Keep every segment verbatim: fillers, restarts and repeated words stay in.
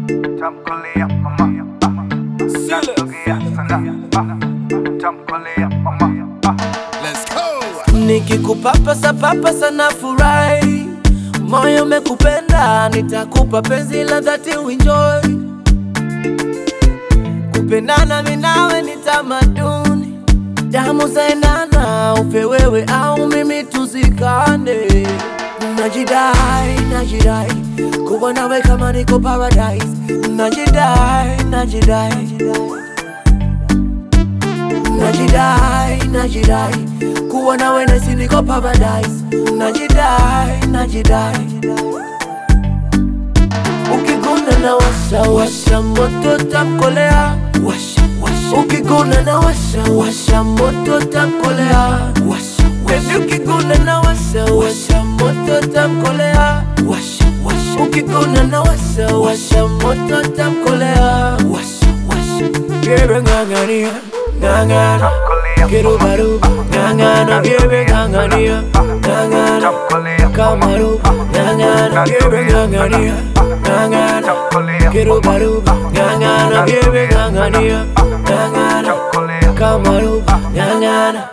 Tamkolea mama, natokea sana. Tamkolea mama, let's go. Nikikupapasa papasa na furahi, moyo umekupenda, nitakupa penzi la dhati uenjoy. Kupendana mimi nawe ni tamaduni, damu zaendana, ufe wewe au mimi tuzikane. Najidai, najidai, kuwa nawe kama niko paradise. Najidai, najidai, najidai, najidai, kuwa nawe nasi niko paradise. Najidai, najidai, ukiguna na washa, washa moto tamkolea. Washa, washa, ukiguna na washa, washa moto tamkolea. Washa, washa, ukiguna na washa, washa moto tamkolea. Washa, washa, ukiguna na washa, washa moto tamkolea. Washa, washa, bebe ngangania, ngangana, kirubaruba, ngangana, bebe ngangania, ngangana, kamaruba, ngangana, bebe ngangania, ngangana, kirubaruba, ngangana, bebe ngangania, ngangana, kamaruba, ngangana.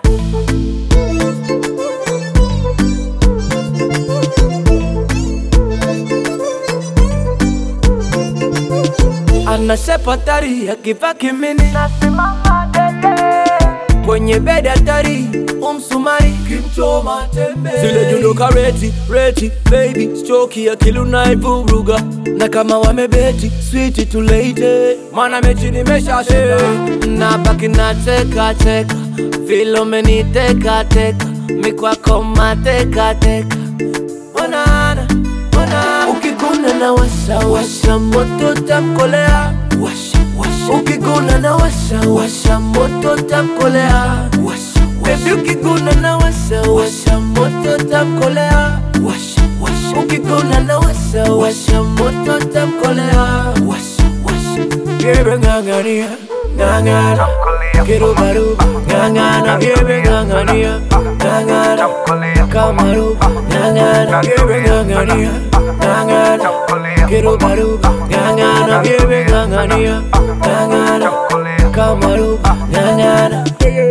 Anasepa tari akiva kimini, nasimama dede kwenye bedi hatari, umsumari kimchoma tembe. Zile judoka reti, reti, baby stroki ya kilu naivuruga. Na kama wamebeti, sweet too late, mana mechi nimeshashiba. Nabaki na teka teka, vile umeniteka teka, mikwako mateka teka. Onana, onana, ukiguna na washa, washa moto tamkolea. Washa, washa, ukiguna na washa, washa moto tamkolea. Washa, washa, ukiguna na washa, washa moto tamkolea. Washa, washa, ukiguna na washa, washa moto tamkolea. Washa, washa, bebe ngangania, ngangana, kirubaruba, ngangana, bebe ngangania, ngangana, kamaruba, ngangana, bebe ngangania, ngangana, kirubaruba, ngangana, bebe ngangania, ngangana, kamaruba, ngangana.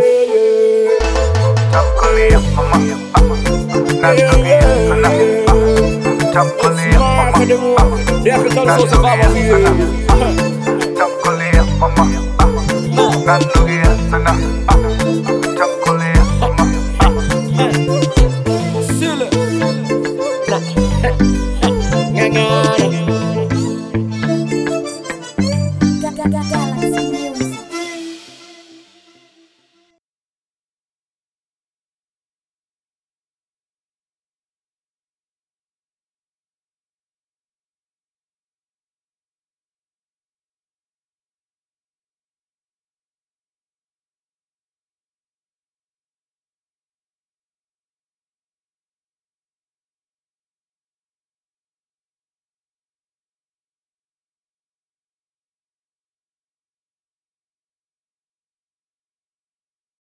tamkolea mama, natokea sana. Tamkolea mama, natokea sana. Tamkolea mama, natokea sana.